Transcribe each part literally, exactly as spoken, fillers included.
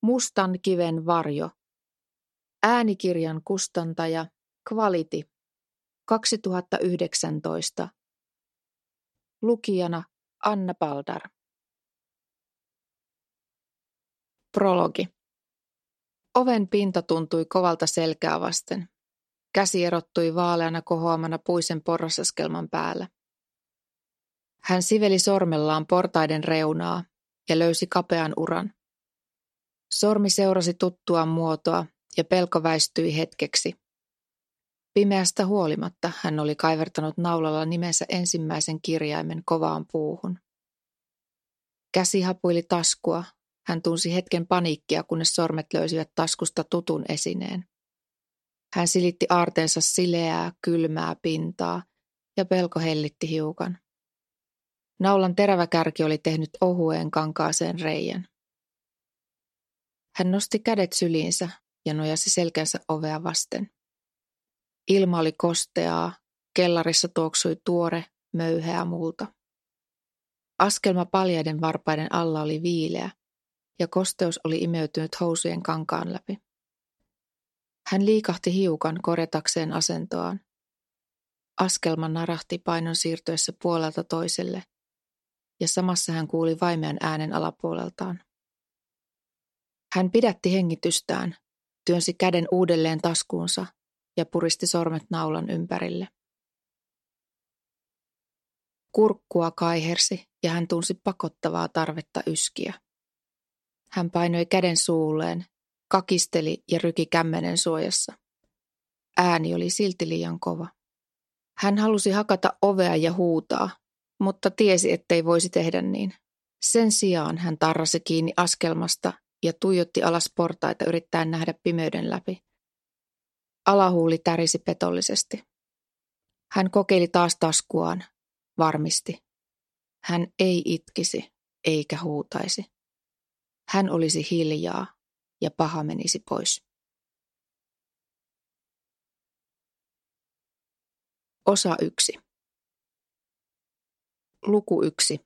Mustan kiven varjo. Äänikirjan kustantaja Quality kaksituhattayhdeksäntoista. Lukijana Anna Baldar. Prologi. Oven pinta tuntui kovalta selkää vasten. Käsi erottui vaaleana kohoamana puisen porrasaskelman päällä. Hän siveli sormellaan portaiden reunaa ja löysi kapean uran. Sormi seurasi tuttua muotoa ja pelko väistyi hetkeksi. Pimeästä huolimatta hän oli kaivertanut naulalla nimensä ensimmäisen kirjaimen kovaan puuhun. Käsi hapuili taskua. Hän tunsi hetken paniikkia, kunnes sormet löysivät taskusta tutun esineen. Hän silitti aarteensa sileää, kylmää pintaa ja pelko hellitti hiukan. Naulan terävä kärki oli tehnyt ohueen kankaaseen reijän. Hän nosti kädet syliinsä ja nojasi selkänsä ovea vasten. Ilma oli kosteaa, kellarissa tuoksui tuore, möyheä multa. Askelma paljaiden varpaiden alla oli viileä ja kosteus oli imeytynyt housujen kankaan läpi. Hän liikahti hiukan korjatakseen asentoaan. Askelma narahti painon siirtyessä puolelta toiselle ja samassa hän kuuli vaimean äänen alapuoleltaan. Hän pidätti hengitystään, työnsi käden uudelleen taskuunsa ja puristi sormet naulan ympärille. Kurkkua kaihersi ja hän tunsi pakottavaa tarvetta yskiä. Hän painoi käden suulleen, kakisteli ja ryki kämmenen suojassa. Ääni oli silti liian kova. Hän halusi hakata ovea ja huutaa, mutta tiesi, ettei voisi tehdä niin. Sen sijaan hän tarrasi kiinni askelmasta ja tuijotti alas portaita yrittäen nähdä pimeyden läpi. Alahuuli tärisi petollisesti. Hän kokeili taas taskuaan, varmisti. Hän ei itkisi eikä huutaisi. Hän olisi hiljaa ja paha menisi pois. Osa yksi. Luku yksi.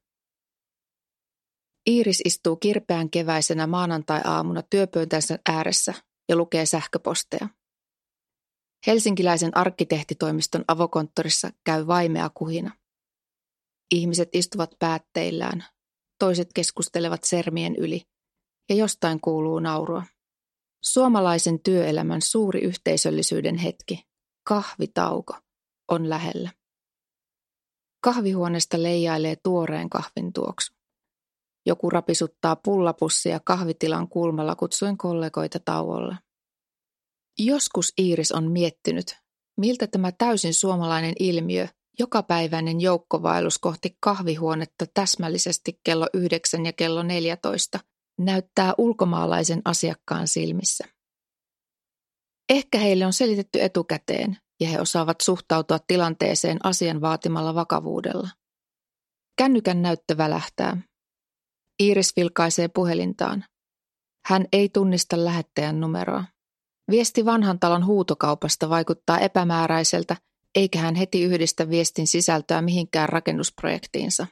Iiris istuu kirpeän keväisenä maanantai-aamuna työpöytänsä ääressä ja lukee sähköposteja. Helsinkiläisen arkkitehtitoimiston avokonttorissa käy vaimea kuhina. Ihmiset istuvat päätteillään, toiset keskustelevat sermien yli ja jostain kuuluu naurua. Suomalaisen työelämän suuri yhteisöllisyyden hetki, kahvitauko, on lähellä. Kahvihuoneesta leijailee tuoreen kahvin tuoksu. Joku rapisuttaa pullapussia kahvitilan kulmalla kutsuen kollegoita tauolle. Joskus Iiris on miettinyt, miltä tämä täysin suomalainen ilmiö, jokapäiväinen joukkovaellus kohti kahvihuonetta täsmällisesti kello yhdeksän ja kello neljätoista, näyttää ulkomaalaisen asiakkaan silmissä. Ehkä heille on selitetty etukäteen ja he osaavat suhtautua tilanteeseen asian vaatimalla vakavuudella. Kännykän näyttö välähtää. Iiris vilkaisee puhelintaan. Hän ei tunnista lähettäjän numeroa. Viesti vanhan talon huutokaupasta vaikuttaa epämääräiseltä, eikä hän heti yhdistä viestin sisältöä mihinkään rakennusprojektiinsa.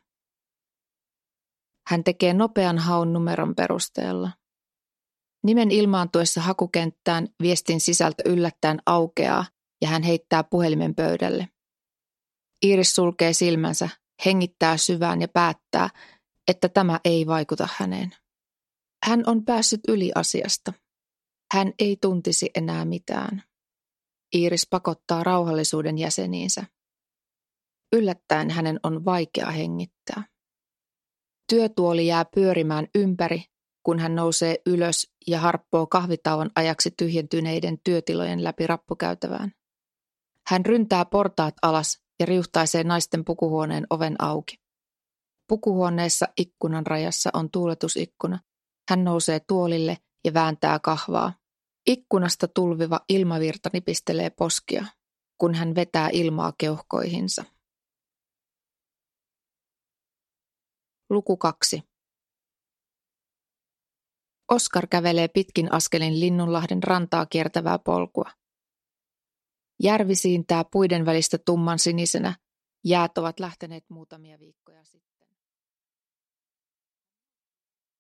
Hän tekee nopean haun numeron perusteella. Nimen ilmaantuessa hakukenttään viestin sisältö yllättäen aukeaa ja hän heittää puhelimen pöydälle. Iiris sulkee silmänsä, hengittää syvään ja päättää, että tämä ei vaikuta häneen. Hän on päässyt yli asiasta. Hän ei tuntisi enää mitään. Iiris pakottaa rauhallisuuden jäseniinsä. Yllättäen hänen on vaikea hengittää. Työtuoli jää pyörimään ympäri, kun hän nousee ylös ja harppoo kahvitauon ajaksi tyhjentyneiden työtilojen läpi rappukäytävään. Hän ryntää portaat alas ja riuhtaisee naisten pukuhuoneen oven auki. Pukuhuoneessa ikkunan rajassa on tuuletusikkuna. Hän nousee tuolille ja vääntää kahvaa. Ikkunasta tulviva ilmavirta nipistelee poskia, kun hän vetää ilmaa keuhkoihinsa. Luku kaksi. Oskar kävelee pitkin askelin Linnunlahden rantaa kiertävää polkua. Järvi siintää puiden välistä tumman sinisenä. Jäät ovat lähteneet muutamia viikkoja sitten.